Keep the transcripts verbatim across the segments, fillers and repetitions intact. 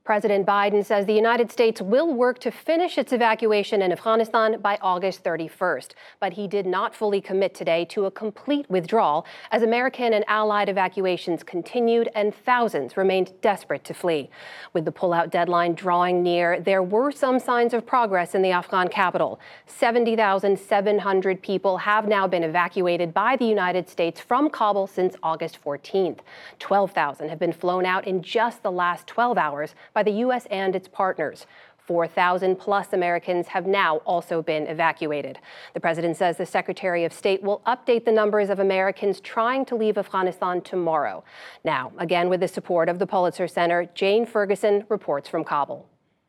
President Biden says the United States will work to finish its evacuation in Afghanistan by August thirty-first. But he did not fully commit today to a complete withdrawal as American and allied evacuations continued and thousands remained desperate to flee. With the pullout deadline drawing near, there were some signs of progress in the Afghan capital. seventy thousand seven hundred people have now been evacuated by the United States from Kabul since August fourteenth. twelve thousand have been flown out in just the last twelve hours by the U S and its partners. four thousand plus Americans have now also been evacuated. The president says the Secretary of State will update the numbers of Americans trying to leave Afghanistan tomorrow. Now, again with the support of the Pulitzer Center, Jane Ferguson reports from Kabul.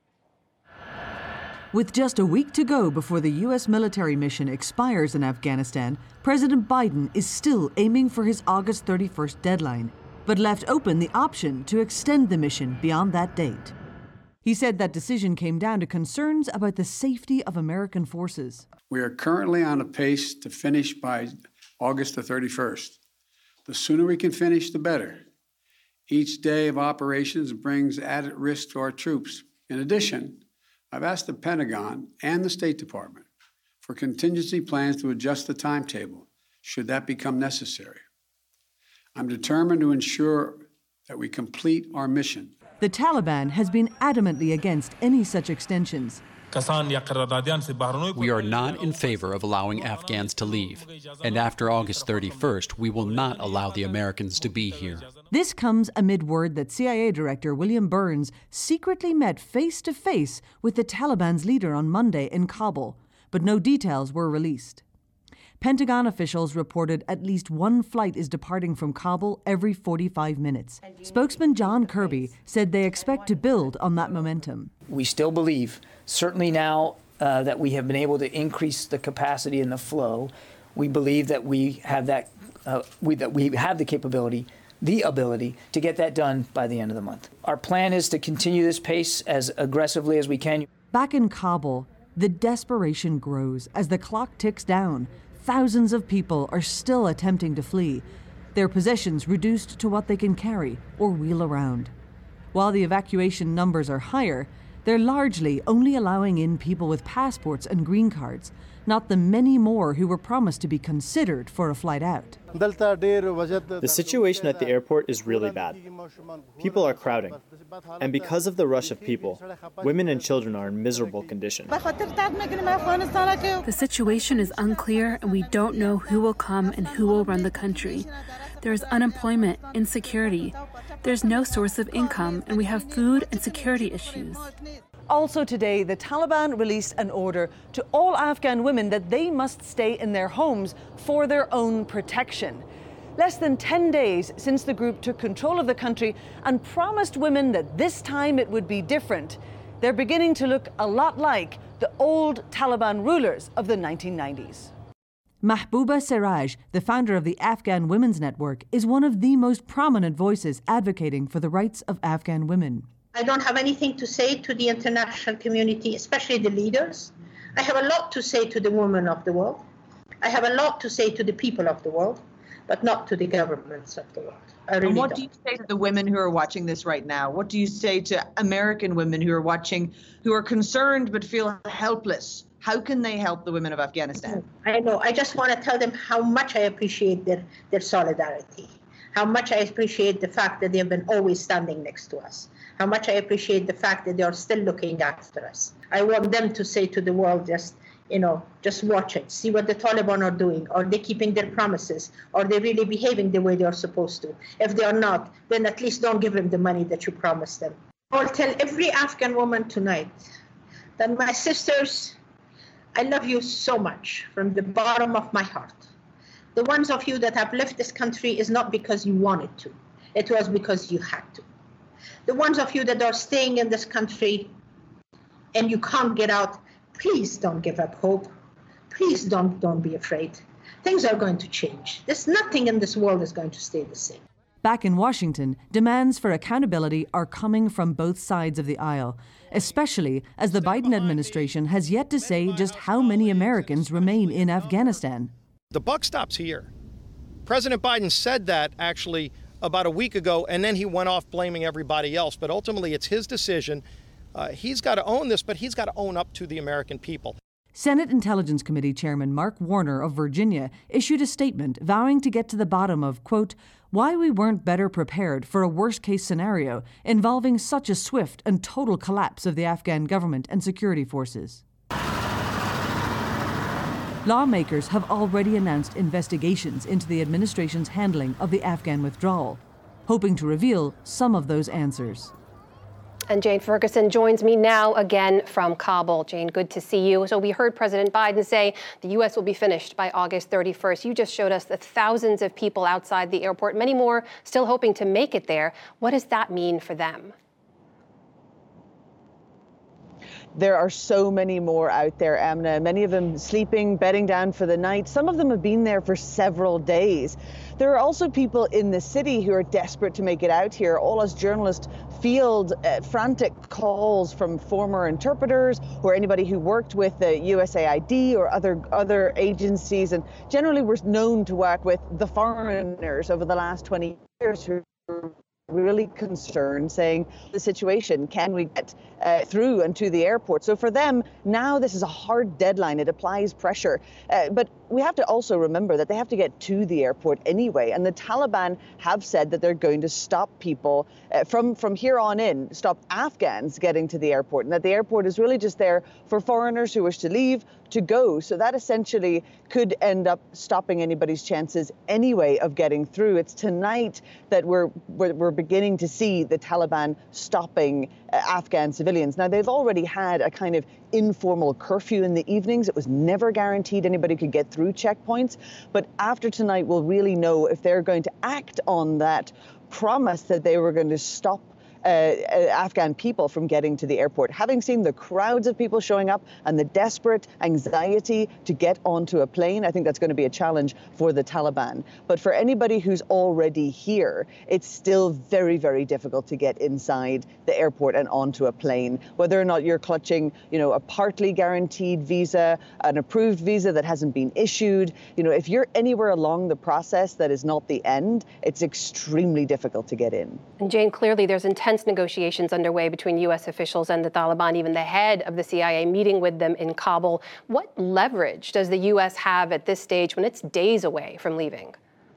With just a week to go before the U S military mission expires in Afghanistan, President Biden is still aiming for his August thirty-first deadline, but left open the option to extend the mission beyond that date. He said that decision came down to concerns about the safety of American forces. We are currently on a pace to finish by August the thirty-first. The sooner we can finish, the better. Each day of operations brings added risk to our troops. In addition, I've asked the Pentagon and the State Department for contingency plans to adjust the timetable, should that become necessary. I'm determined to ensure that we complete our mission. The Taliban has been adamantly against any such extensions. We are not in favor of allowing Afghans to leave. And after August thirty-first, we will not allow the Americans to be here. This comes amid word that C I A Director William Burns secretly met face-to-face with the Taliban's leader on Monday in Kabul, but no details were released. Pentagon officials reported at least one flight is departing from Kabul every forty-five minutes. Spokesman John Kirby said they expect to build on that momentum. We still believe, certainly now uh, that we have been able to increase the capacity and the flow, we believe that we have that, uh, we, that we have the capability, the ability to get that done by the end of the month. Our plan is to continue this pace as aggressively as we can. Back in Kabul, the desperation grows as the clock ticks down. Thousands of people are still attempting to flee, their possessions reduced to what they can carry or wheel around. While the evacuation numbers are higher, they're largely only allowing in people with passports and green cards, not the many more who were promised to be considered for a flight out. The situation at the airport is really bad. People are crowding. And because of the rush of people, women and children are in miserable condition. The situation is unclear and we don't know who will come and who will run the country. There is unemployment, insecurity. There's no source of income and we have food and security issues. Also today, the Taliban released an order to all Afghan women that they must stay in their homes for their own protection. Less than ten days since the group took control of the country and promised women that this time it would be different, they're beginning to look a lot like the old Taliban rulers of the nineteen nineties. Mahbouba Siraj, the founder of the Afghan Women's Network, is one of the most prominent voices advocating for the rights of Afghan women. I don't have anything to say to the international community, especially the leaders. I have a lot to say to the women of the world. I have a lot to say to the people of the world, but not to the governments of the world. I really and what don't. do you say to the women who are watching this right now? What do you say to American women who are watching, who are concerned but feel helpless? How can they help the women of Afghanistan? I know. I just want to tell them how much I appreciate their, their solidarity, how much I appreciate the fact that they have been always standing next to us, how much I appreciate the fact that they are still looking after us. I want them to say to the world, just, you know, just watch it, see what the Taliban are doing. Are they keeping their promises? Are they really behaving the way they are supposed to? If they are not, then at least don't give them the money that you promised them. I'll tell every Afghan woman tonight that, my sisters, I love you so much from the bottom of my heart. The ones of you that have left this country is not because you wanted to. It was because you had to. The ones of you that are staying in this country and you can't get out, please don't give up hope. Please don't, don't be afraid. Things are going to change. There's nothing in this world is going to stay the same. Back in Washington, demands for accountability are coming from both sides of the aisle, especially as the Biden administration has yet to say just how many Americans remain in Afghanistan. The buck stops here. President Biden said that actually about a week ago, and then he went off blaming everybody else. But ultimately, it's his decision. Uh, he's got to own this, but he's got to own up to the American people. Senate Intelligence Committee Chairman Mark Warner of Virginia issued a statement vowing to get to the bottom of, quote, why we weren't better prepared for a worst-case scenario involving such a swift and total collapse of the Afghan government and security forces. Lawmakers have already announced investigations into the administration's handling of the Afghan withdrawal, hoping to reveal some of those answers. And Jane Ferguson joins me now again from Kabul. Jane, good to see you. So we heard President Biden say the U S will be finished by August thirty-first. You just showed us the thousands of people outside the airport, many more still hoping to make it there. What does that mean for them? There are so many more out there, Amna, many of them sleeping, bedding down for the night. Some of them have been there for several days. There are also people in the city who are desperate to make it out here. All us journalists field uh, frantic calls from former interpreters or anybody who worked with the U S A I D or other other agencies, and generally we're known to work with the foreigners over the last twenty years who are really concerned, saying the situation, can we get uh, through and to the airport? So for them, now this is a hard deadline. It applies pressure. Uh, but we have to also remember that they have to get to the airport anyway. And the Taliban have said that they're going to stop people uh, from, from here on in, stop Afghans getting to the airport, and that the airport is really just there for foreigners who wish to leave to go. So that essentially could end up stopping anybody's chances anyway of getting through. It's tonight that we're, we're, we're beginning to see the Taliban stopping uh, Afghan civilians. Now, they've already had a kind of informal curfew in the evenings. It was never guaranteed anybody could get through checkpoints. But after tonight, we'll really know if they're going to act on that promise that they were going to stop Uh, Afghan people from getting to the airport. Having seen the crowds of people showing up and the desperate anxiety to get onto a plane, I think that's going to be a challenge for the Taliban. But for anybody who's already here, it's still very, very difficult to get inside the airport and onto a plane. Whether or not you're clutching, you know, a partly guaranteed visa, an approved visa that hasn't been issued, you know, if you're anywhere along the process that is not the end, it's extremely difficult to get in. And Jane, clearly there's intense negotiations underway between U S officials and the Taliban, even the head of the C I A meeting with them in Kabul. What leverage does the U S have at this stage when it's days away from leaving?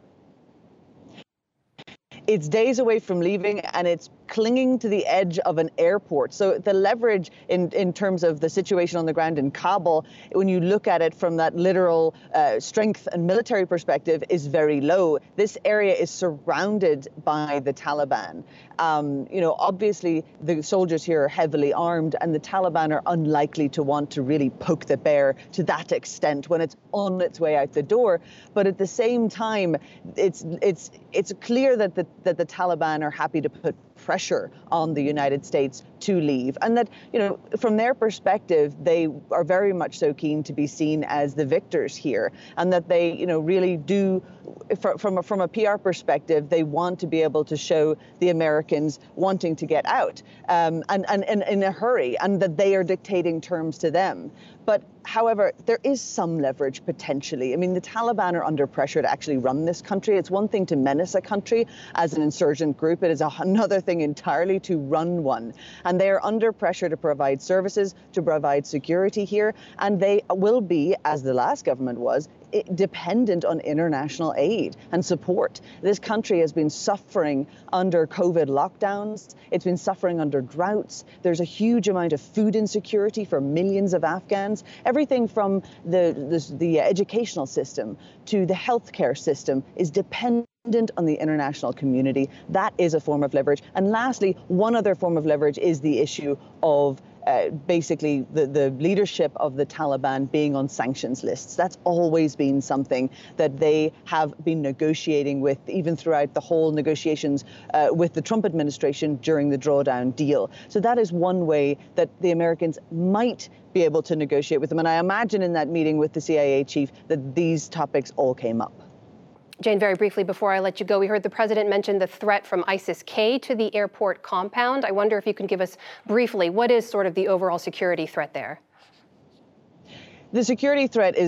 It's days away from leaving, and it's clinging to the edge of an airport. So the leverage in, in terms of the situation on the ground in Kabul, when you look at it from that literal uh, strength and military perspective, is very low. This area is surrounded by the Taliban. Um, you know, obviously the soldiers here are heavily armed, and the Taliban are unlikely to want to really poke the bear to that extent when it's on its way out the door. But at the same time, it's it's it's clear that the that the Taliban are happy to put pressure on the United States to leave, and that, you know, from their perspective, they are very much so keen to be seen as the victors here, and that they, you know, really do, from a, from a P R perspective, they want to be able to show the Americans wanting to get out, um, and, and, and in a hurry, and that they are dictating terms to them. But however, there is some leverage potentially. I mean, the Taliban are under pressure to actually run this country. It's one thing to menace a country as an insurgent group. It is another thing entirely to run one. And they are under pressure to provide services, to provide security here. And they will be, as the last government was, dependent on international aid and support. This country has been suffering under COVID lockdowns. It's been suffering under droughts. There's a huge amount of food insecurity for millions of Afghans. Everything from the, the, the educational system to the healthcare system is dependent on the international community. That is a form of leverage. And lastly, one other form of leverage is the issue of Uh, basically the, the leadership of the Taliban being on sanctions lists. That's always been something that they have been negotiating with, even throughout the whole negotiations uh, with the Trump administration during the drawdown deal. So that is one way that the Americans might be able to negotiate with them. And I imagine in that meeting with the C I A chief that these topics all came up. Jane, very briefly before I let you go, we heard the president mention the threat from ISIS-K to the airport compound. I wonder if you can give us briefly, what is sort of the overall security threat there? The security threat is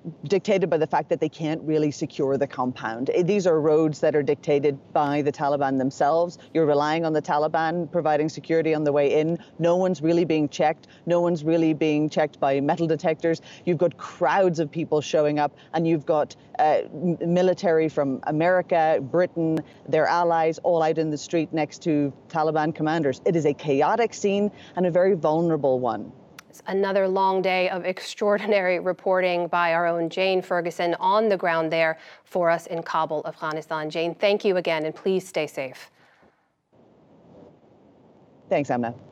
dictated by the fact that they can't really secure the compound. These are roads that are dictated by the Taliban themselves. You're relying on the Taliban providing security on the way in. No one's really being checked. No one's really being checked by metal detectors. You've got crowds of people showing up, and you've got uh, military from America, Britain, their allies, all out in the street next to Taliban commanders. It is a chaotic scene and a very vulnerable one. Another long day of extraordinary reporting by our own Jane Ferguson on the ground there for us in Kabul, Afghanistan. Jane, thank you again, and please stay safe. Thanks, Amna.